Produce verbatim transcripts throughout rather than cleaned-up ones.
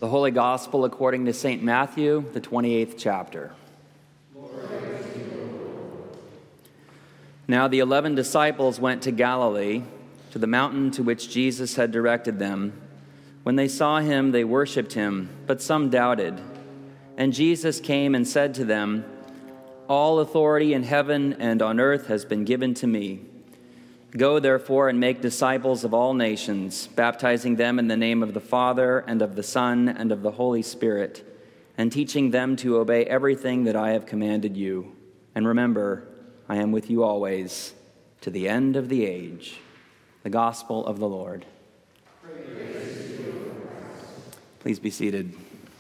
The Holy Gospel according to Saint Matthew, the twenty-eighth chapter. Now the eleven disciples went to Galilee, to the mountain to which Jesus had directed them. When they saw him, they worshipped him, but some doubted. And Jesus came and said to them, "All authority in heaven and on earth has been given to me. Go, therefore, and make disciples of all nations, baptizing them in the name of the Father, and of the Son, and of the Holy Spirit, and teaching them to obey everything that I have commanded you. And remember, I am with you always, to the end of the age." The Gospel of the Lord. Praise to you, Christ. Please be seated.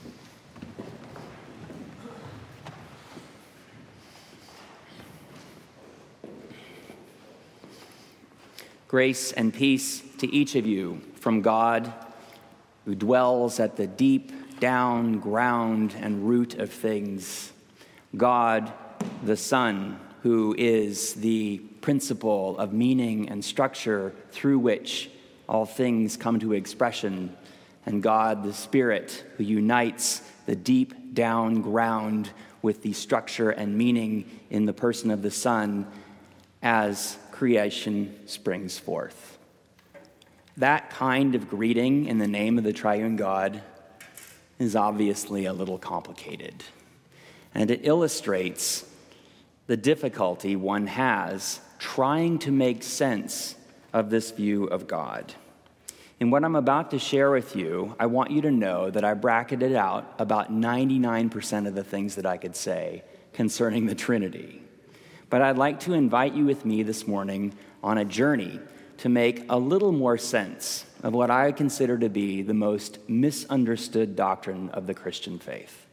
Grace and peace to each of you from God, who dwells at the deep down ground and root of things. God, the Son, who is the principle of meaning and structure through which all things come to expression. And God, the Spirit, who unites the deep down ground with the structure and meaning in the person of the Son as creation springs forth. That kind of greeting in the name of the triune God is obviously a little complicated, and it illustrates the difficulty one has trying to make sense of this view of God. In what I'm about to share with you, I want you to know that I bracketed out about ninety-nine percent of the things that I could say concerning the Trinity. But I'd like to invite you with me this morning on a journey to make a little more sense of what I consider to be the most misunderstood doctrine of the Christian faith.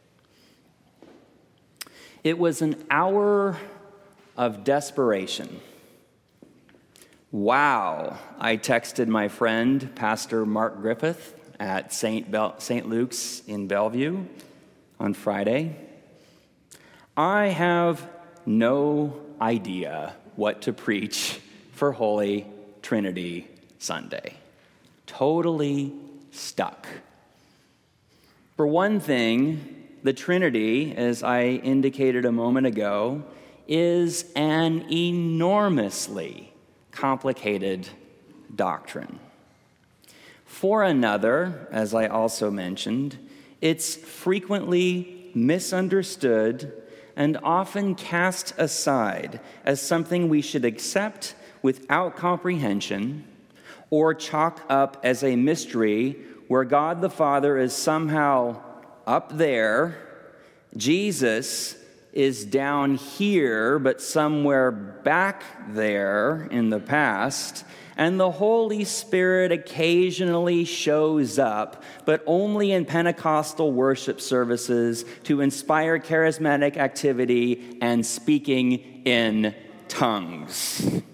It was an hour of desperation. Wow, I texted my friend, Pastor Mark Griffith, at Saint Bel- Saint Luke's in Bellevue on Friday. I have no idea what to preach for Holy Trinity Sunday. Totally stuck. For one thing, the Trinity, as I indicated a moment ago, is an enormously complicated doctrine. For another, as I also mentioned, it's frequently misunderstood and often cast aside as something we should accept without comprehension or chalk up as a mystery where God the Father is somehow up there, Jesus is down here but somewhere back there in the past, and the Holy Spirit occasionally shows up, but only in Pentecostal worship services to inspire charismatic activity and speaking in tongues.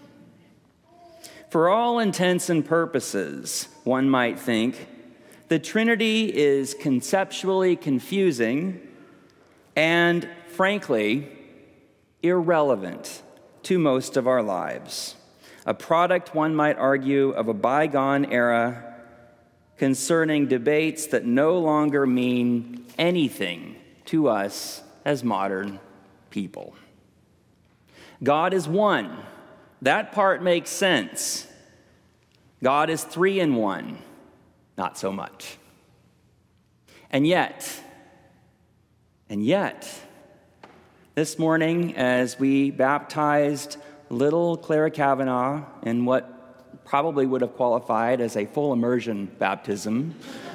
For all intents and purposes, one might think, the Trinity is conceptually confusing and, frankly, irrelevant to most of our lives. A product, one might argue, of a bygone era concerning debates that no longer mean anything to us as modern people. God is one. That part makes sense. God is three in one. Not so much. And yet, and yet, this morning as we baptized little Clara Kavanaugh in what probably would have qualified as a full immersion baptism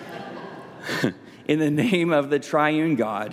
in the name of the triune God.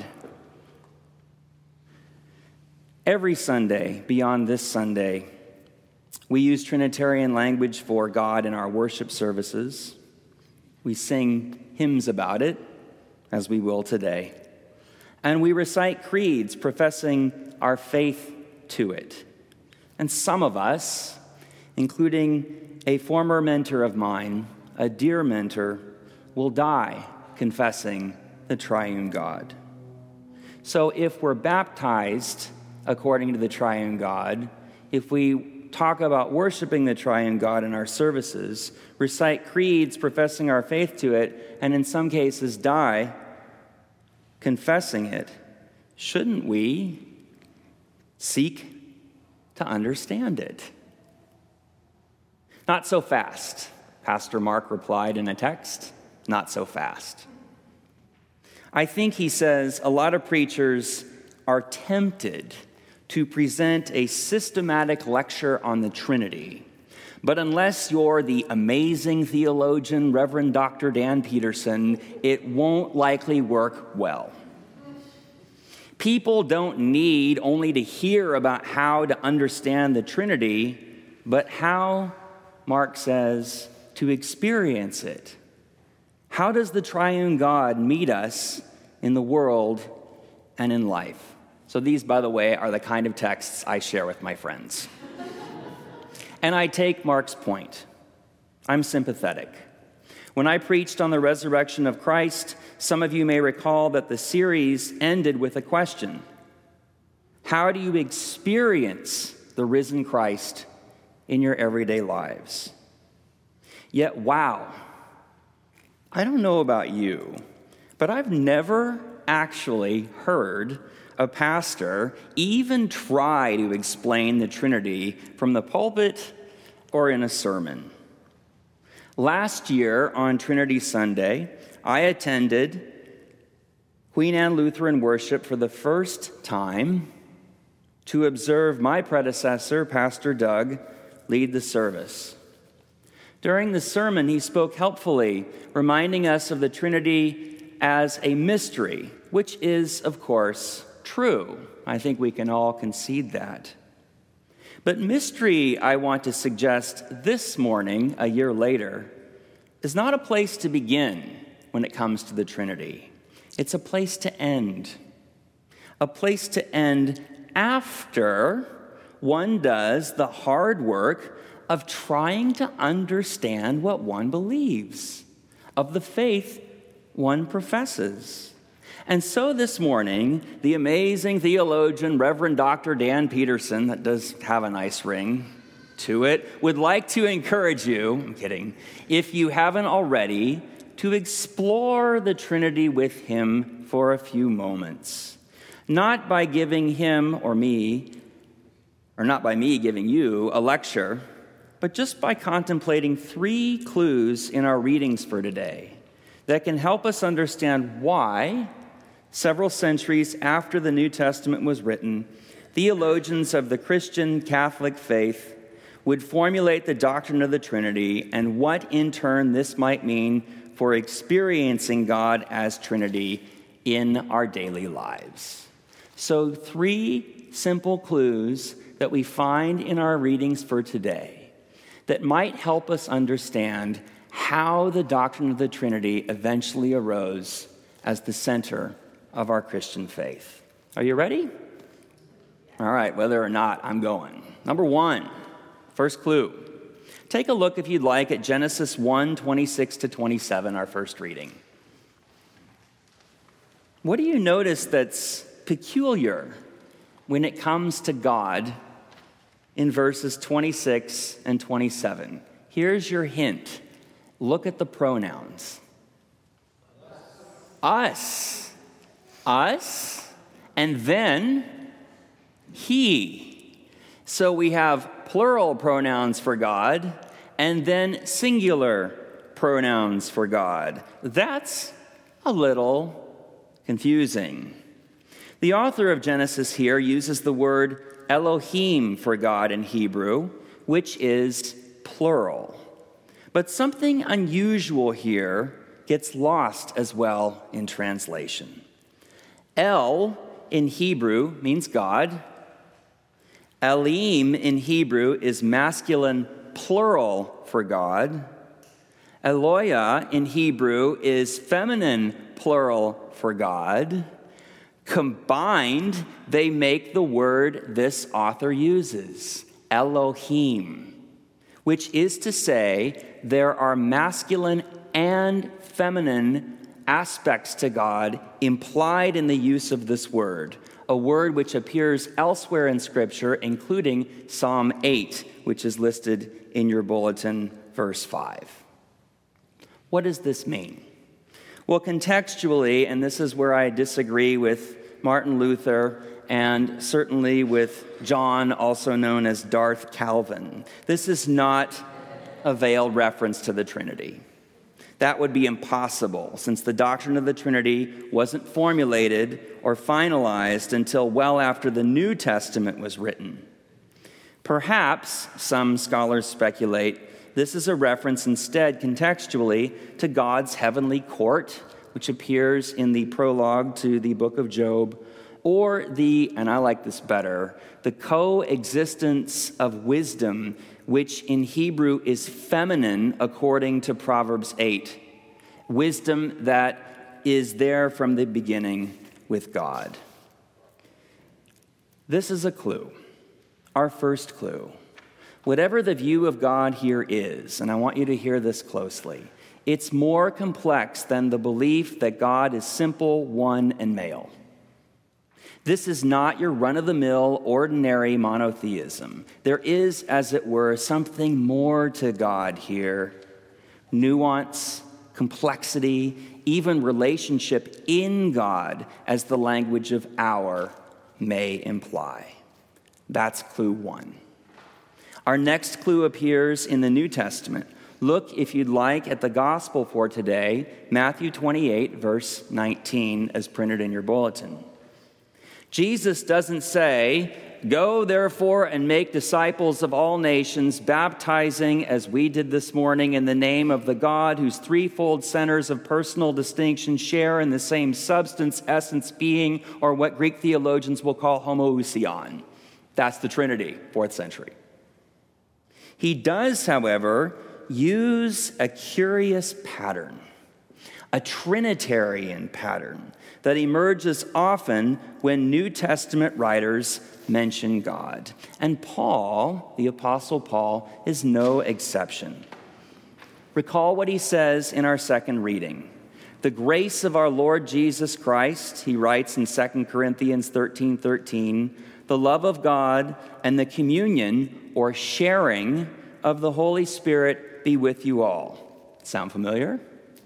Every Sunday, beyond this Sunday, we use Trinitarian language for God in our worship services. We sing hymns about it, as we will today. And we recite creeds professing our faith to it. And some of us, including a former mentor of mine, a dear mentor, will die confessing the triune God. So if we're baptized according to the triune God, if we talk about worshiping the triune God in our services, recite creeds professing our faith to it, and in some cases die confessing it, shouldn't we seek to understand it? Not so fast, Pastor Mark replied in a text. Not so fast. I think he says a lot of preachers are tempted to present a systematic lecture on the Trinity. But unless you're the amazing theologian, Reverend Doctor Dan Peterson, it won't likely work well. People don't need only to hear about how to understand the Trinity, but how, Mark says, to experience it. How does the triune God meet us in the world and in life? So these, by the way, are the kind of texts I share with my friends. And I take Mark's point. I'm sympathetic. When I preached on the resurrection of Christ, some of you may recall that the series ended with a question. How do you experience the risen Christ in your everyday lives? Yet, wow, I don't know about you, but I've never actually heard a pastor even try to explain the Trinity from the pulpit or in a sermon. Last year on Trinity Sunday, I attended Queen Anne Lutheran worship for the first time to observe my predecessor, Pastor Doug, lead the service. During the sermon, he spoke helpfully, reminding us of the Trinity as a mystery, which is, of course, true. I think we can all concede that. But mystery, I want to suggest this morning, a year later, is not a place to begin when it comes to the Trinity. It's a place to end. A place to end after one does the hard work of trying to understand what one believes, of the faith one professes. And so this morning, the amazing theologian, Reverend Doctor Dan Peterson, that does have a nice ring to it, would like to encourage you, I'm kidding, if you haven't already, to explore the Trinity with him for a few moments. Not by giving him or me, or not by me giving you a lecture, but just by contemplating three clues in our readings for today that can help us understand why, several centuries after the New Testament was written, theologians of the Christian Catholic faith would formulate the doctrine of the Trinity and what, in turn, this might mean for experiencing God as Trinity in our daily lives. So, three simple clues that we find in our readings for today that might help us understand how the doctrine of the Trinity eventually arose as the center of our Christian faith. Are you ready? All right, whether or not, I'm going. Number one, first clue. Take a look, if you'd like, at Genesis one, twenty-six to twenty-seven, our first reading. What do you notice that's peculiar when it comes to God in verses twenty-six and twenty-seven? Here's your hint. Look at the pronouns. Us. Us, and then he. So we have plural pronouns for God, and then singular pronouns for God. That's a little confusing. The author of Genesis here uses the word Elohim for God in Hebrew, which is plural. But something unusual here gets lost as well in translation. El in Hebrew means God. Elohim in Hebrew is masculine plural for God. Eloah in Hebrew is feminine plural for God. Combined, they make the word this author uses, Elohim, which is to say there are masculine and feminine aspects to God implied in the use of this word, a word which appears elsewhere in Scripture, including Psalm eight, which is listed in your bulletin, verse five. What does this mean? Well, contextually, and this is where I disagree with Martin Luther and certainly with John, also known as Darth Calvin, this is not a veiled reference to the Trinity. That would be impossible, since the doctrine of the Trinity wasn't formulated or finalized until well after the New Testament was written. Perhaps, some scholars speculate, this is a reference instead contextually to God's heavenly court, which appears in the prologue to the book of Job, or the, and I like this better, the coexistence of wisdom, which in Hebrew is feminine according to Proverbs eight. Wisdom that is there from the beginning with God. This is a clue, our first clue. Whatever the view of God here is, and I want you to hear this closely, it's more complex than the belief that God is simple, one, and male. This is not your run-of-the-mill, ordinary monotheism. There is, as it were, something more to God here. Nuance, complexity, even relationship in God, as the language of our may imply. That's clue one. Our next clue appears in the New Testament. Look, if you'd like, at the gospel for today, Matthew twenty-eight, verse nineteen, as printed in your bulletin. Jesus doesn't say, "Go, therefore, and make disciples of all nations, baptizing, as we did this morning, in the name of the God whose threefold centers of personal distinction share in the same substance, essence, being, or what Greek theologians will call homoousion." That's the Trinity, fourth century. He does, however, use a curious pattern, a Trinitarian pattern, that emerges often when New Testament writers mention God. And Paul, the Apostle Paul, is no exception. Recall what he says in our second reading. The grace of our Lord Jesus Christ, he writes in Second Corinthians thirteen thirteen, the love of God and the communion or sharing of the Holy Spirit be with you all. Sound familiar?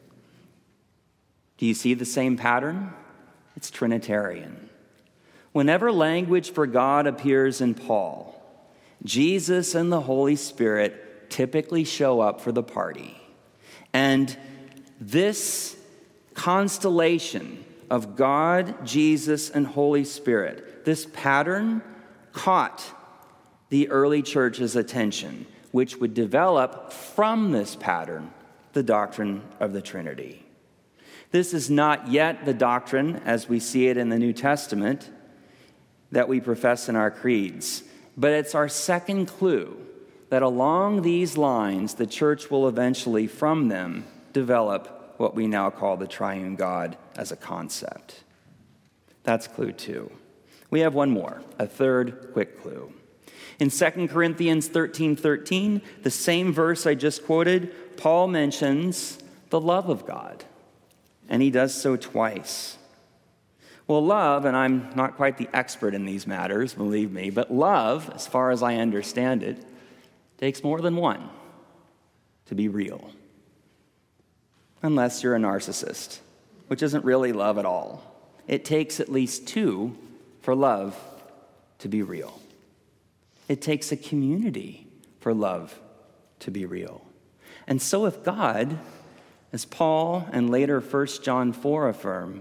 Do you see the same pattern? It's Trinitarian. Whenever language for God appears in Paul, Jesus and the Holy Spirit typically show up for the party. And this constellation of God, Jesus, and Holy Spirit, this pattern caught the early church's attention, which would develop from this pattern the doctrine of the Trinity. This is not yet the doctrine, as we see it in the New Testament, that we profess in our creeds, but it's our second clue that along these lines, the church will eventually, from them, develop what we now call the triune God as a concept. That's clue two. We have one more, a third quick clue. In Second Corinthians thirteen thirteen, the same verse I just quoted, Paul mentions the love of God. And he does so twice. Well, love, and I'm not quite the expert in these matters, believe me, but love, as far as I understand it, takes more than one to be real. Unless you're a narcissist, which isn't really love at all. It takes at least two for love to be real. It takes a community for love to be real. And so if God, as Paul and later First John four affirm,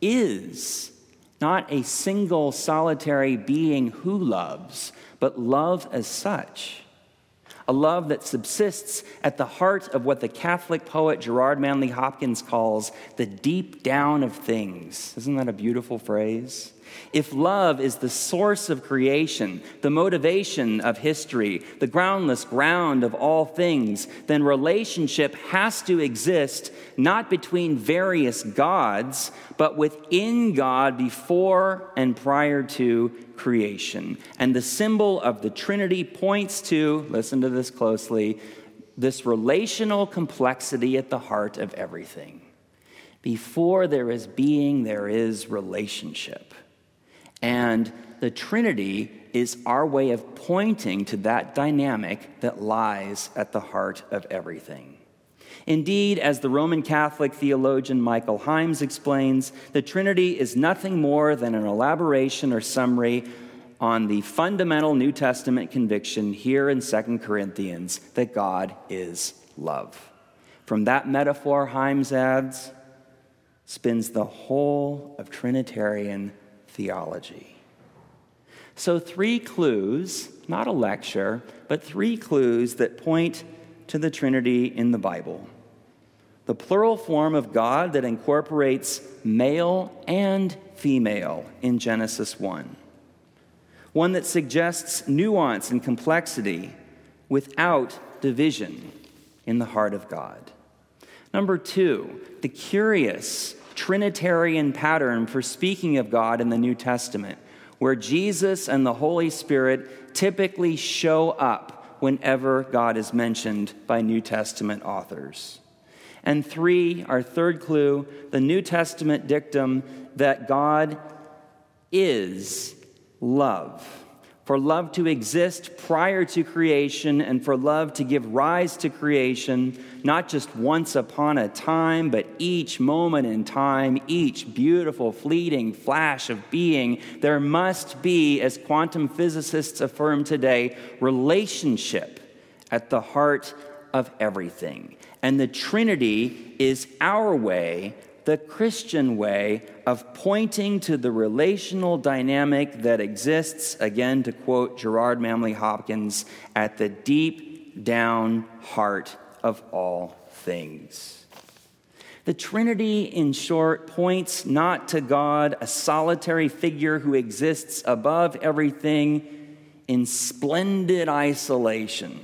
is not a single solitary being who loves, but love as such, a love that subsists at the heart of what the Catholic poet Gerard Manley Hopkins calls the deep down of things. Isn't that a beautiful phrase? If love is the source of creation, the motivation of history, the groundless ground of all things, then relationship has to exist not between various gods, but within God before and prior to creation. And the symbol of the Trinity points to, listen to this closely, this relational complexity at the heart of everything. Before there is being, there is relationship. And the Trinity is our way of pointing to that dynamic that lies at the heart of everything. Indeed, as the Roman Catholic theologian Michael Himes explains, the Trinity is nothing more than an elaboration or summary on the fundamental New Testament conviction here in Second Corinthians that God is love. From that metaphor, Himes adds, spins the whole of Trinitarian theology. So three clues, not a lecture, but three clues that point to the Trinity in the Bible. The plural form of God that incorporates male and female in Genesis one. One that suggests nuance and complexity without division in the heart of God. Number two, the curious Trinitarian pattern for speaking of God in the New Testament, where Jesus and the Holy Spirit typically show up whenever God is mentioned by New Testament authors. And three, our third clue, the New Testament dictum that God is love. For love to exist prior to creation and for love to give rise to creation, not just once upon a time, but each moment in time, each beautiful, fleeting flash of being, there must be, as quantum physicists affirm today, relationship at the heart of everything. And the Trinity is our way, the Christian way, of pointing to the relational dynamic that exists, again to quote Gerard Manley Hopkins, at the deep down heart of all things. The Trinity, in short, points not to God, a solitary figure who exists above everything in splendid isolation.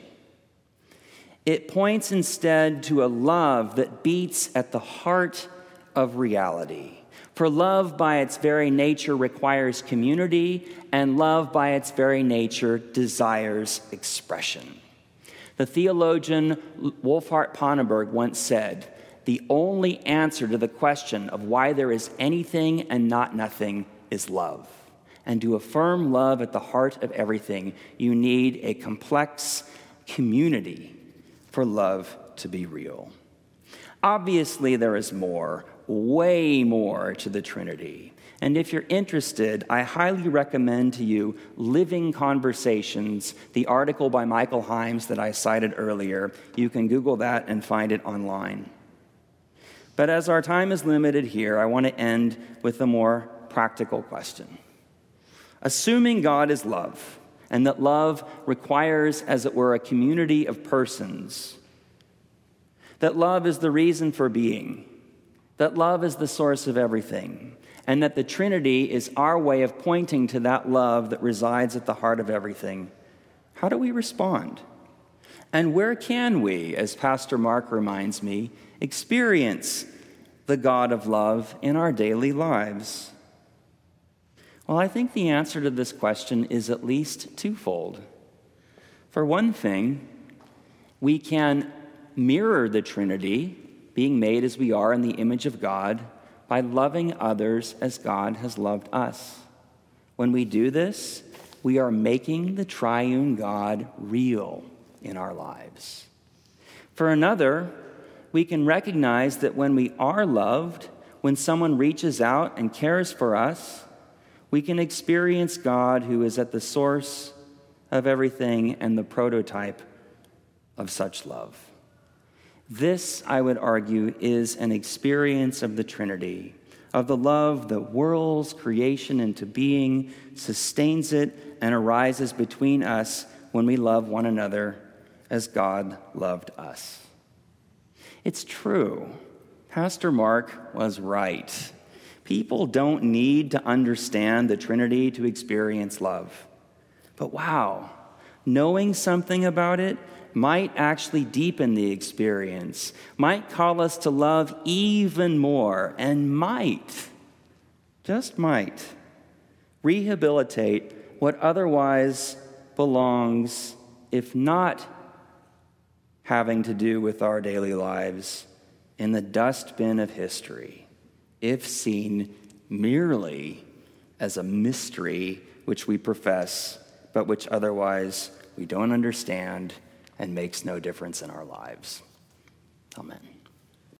It points instead to a love that beats at the heart of reality. For love by its very nature requires community, and love by its very nature desires expression. The theologian Wolfhart Pannenberg once said, "The only answer to the question of why there is anything and not nothing is love. And to affirm love at the heart of everything, you need a complex community for love to be real." Obviously, there is more, way more to the Trinity. And if you're interested, I highly recommend to you Living Conversations, the article by Michael Himes that I cited earlier. You can Google that and find it online. But as our time is limited here, I want to end with a more practical question. Assuming God is love, and that love requires, as it were, a community of persons, that love is the reason for being, that love is the source of everything, and that the Trinity is our way of pointing to that love that resides at the heart of everything, how do we respond? And where can we, as Pastor Mark reminds me, experience the God of love in our daily lives? Well, I think the answer to this question is at least twofold. For one thing, we can mirror the Trinity, being made as we are in the image of God, by loving others as God has loved us. When we do this, we are making the triune God real in our lives. For another, we can recognize that when we are loved, when someone reaches out and cares for us, we can experience God who is at the source of everything and the prototype of such love. This, I would argue, is an experience of the Trinity, of the love that whirls creation into being, sustains it, and arises between us when we love one another as God loved us. It's true. Pastor Mark was right. People don't need to understand the Trinity to experience love. But wow, knowing something about it might actually deepen the experience, might call us to love even more, and might, just might, rehabilitate what otherwise belongs, if not having to do with our daily lives, in the dustbin of history. if seen merely as a mystery which we profess, but which otherwise we don't understand and makes no difference in our lives. Amen.